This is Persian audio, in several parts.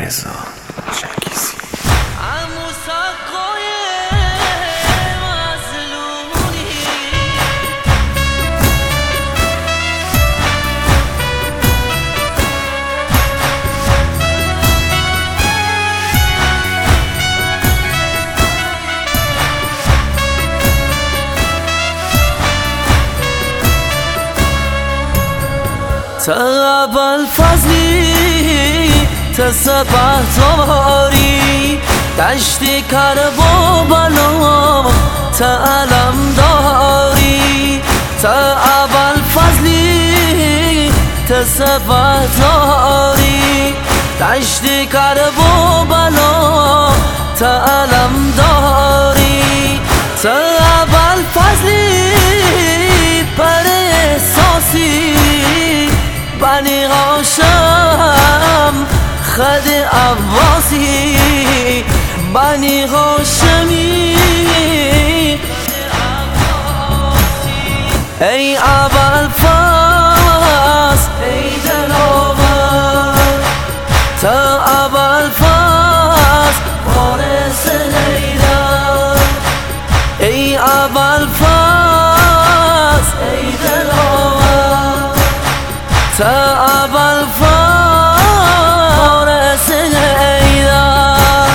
رضا چنگیزی. تغب الفضلی تسبح داری دشت کربلا تعلم داری تغب الفضلی تسبح داری دشت کربلا تعلم داری تغب الفضلی پر احساسی بنی هاشم خد عباسی بنی هاشمی ای ابوالفضل ای دلاور تا ابوالفضل وارث حیدر ای ابوالفضل ای دلاور تا ابوالفضل وارث حیدر.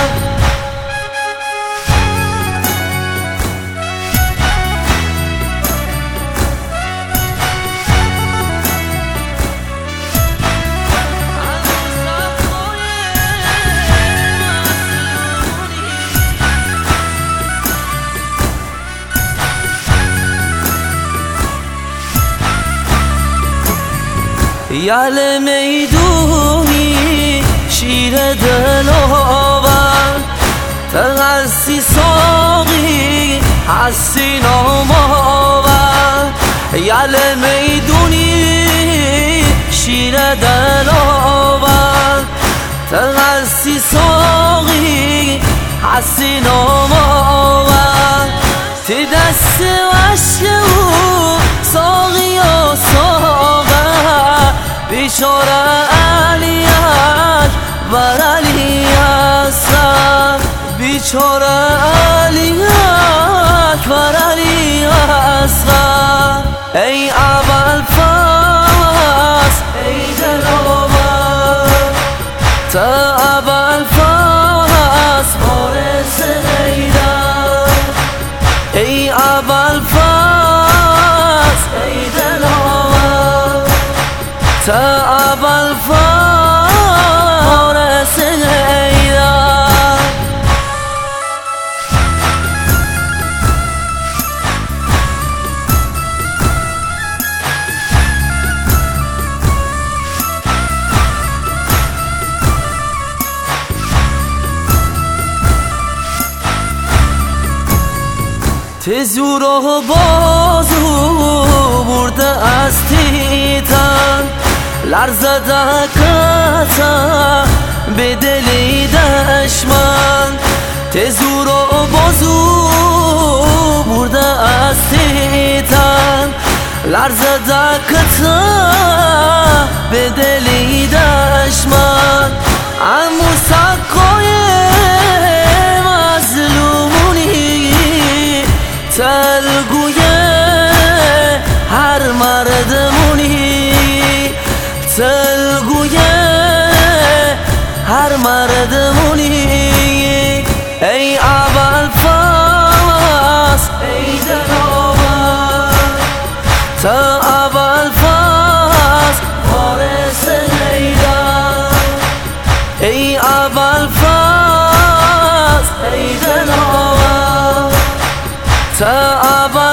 یل میدونی شیر دلاور تغسی ساقی هستی نامآور یل میدونی شیر دلاور تغسی ساقی هستی نامآور تی دست وشک او ساقی و ساغر بیچاره علی اکبر علی اصغر بیچاره علی اکبر علی اصغر ای ابوالفضل ای دلاور تا ابوالفضل وارث حیدر ای ابوالفضل ای دلاور تا ابوالفضل وارث حیدر. تزور و بازو برده از تیتن لرزده کتا به دلی دشمن تزور و بازو برده از تیتن لرزده کتا به دلی دشمن امو سقای مظلومونی تلگوی هر مردمونی تلگوی هر مردمونی ای ابوالفضل ای دلاور تا ابوالفضل وارث حیدر ای ابوالفضل ای دلاور تا